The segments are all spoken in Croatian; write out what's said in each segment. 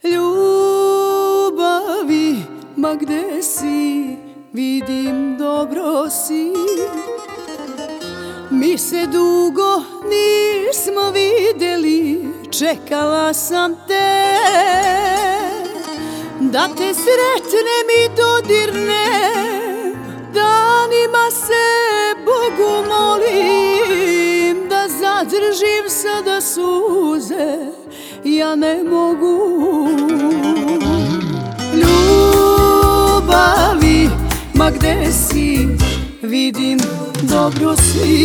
Ljubavi, ma gde si, vidim dobro si. Mi se dugo nismo videli, čekala sam te, da te sretnem i dodirnem. Danima se Bogu molim, da zadržim sada suze, ja ne mogu. Ljubavi, ma gde si, vidim dobro si.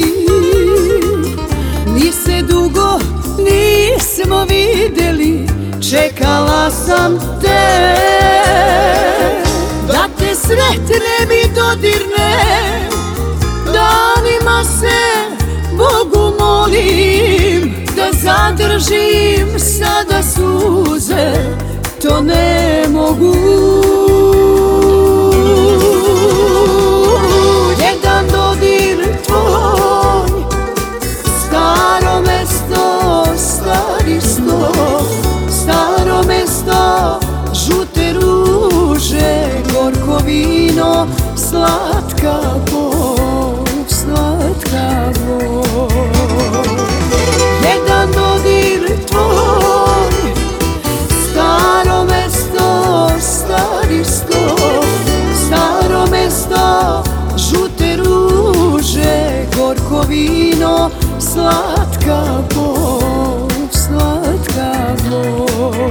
Mi se dugo nismo videli, čekala sam te, da te sretnem i dodirnem. Danima se Bogu molim, da zadržim sada suze, to ne mogu. Jedan dodir tvoj, staro mesto, stari sto, staro mesto, žute ruže, gorko vino, slatka bol, slatka bol. Jedan dodir tvoj, staro mesto, stari sto, staro mesto, žute ruže, gorko vino, slatka bol, slatka bol.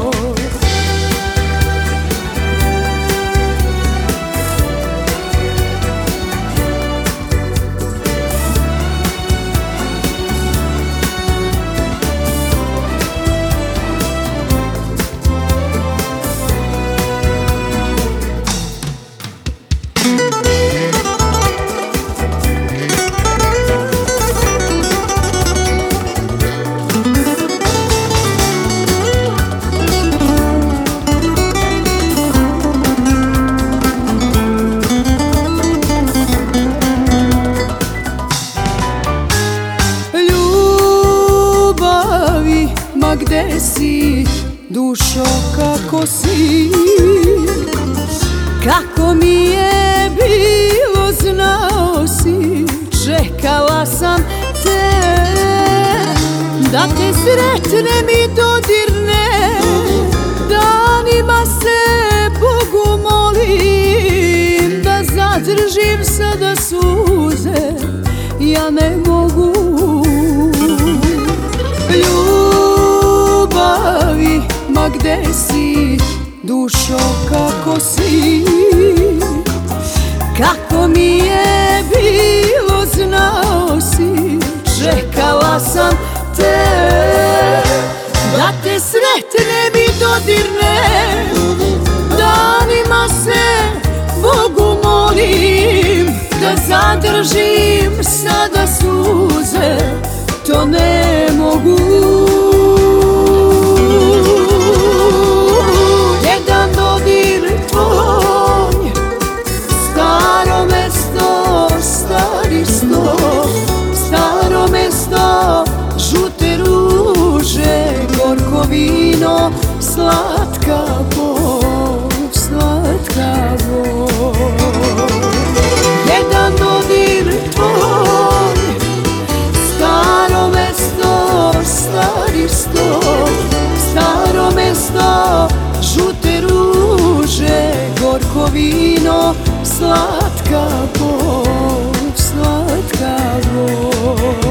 Ma gde si, dušo, kako si? Kako mi je bilo, znao si, čekala sam te, da te sretnem i dodirnem. Danima se Bogu molim, da zadržim sada suze, ja ne mogu. Ljubavi, ma gde si, dušo, kako si? Kako mi je bilo, znao si, čekala sam te, da te sretnem i dodirnem. Danima se Bogu molim, da zadržim sada suze, to ne mogu. Jedan dodir tvoj, staro mesto, stari sto, staro mesto, žute ruže, gorko vino, slatka bol, slatka bol. Jedan dodir tvoj, staro mesto, stari sto, staro mesto, žute ruže, gorko vino, slatka bol, slatka bol.